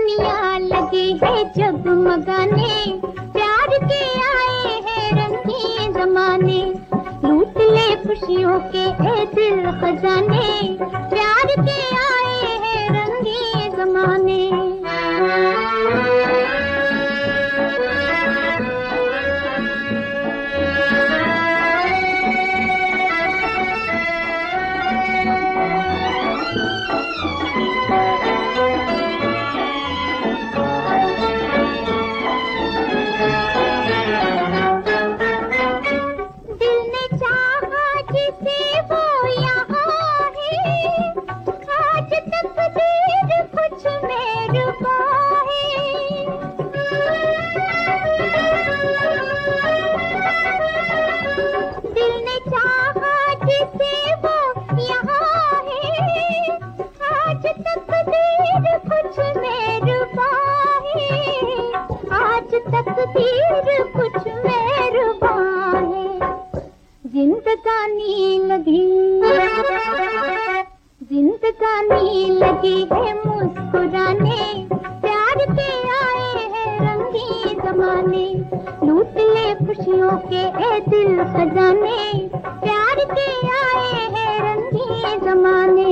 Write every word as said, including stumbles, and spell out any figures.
दुनिया लगी है जगमगाने, प्यार के आए हैं रंगीन जमाने। लूट ले खुशियों के ए दिल खजाने, प्यार के आए हैं रंगीन जमाने। तकदीर कुछ मेहरबान है, जिंदगानी लगी जिंदगानी लगी है मुस्कुराने, प्यार के आए हैं रंगीन जमाने। लूट ले खुशियों के ए दिल खजाने, प्यार के आए हैं रंगीन जमाने।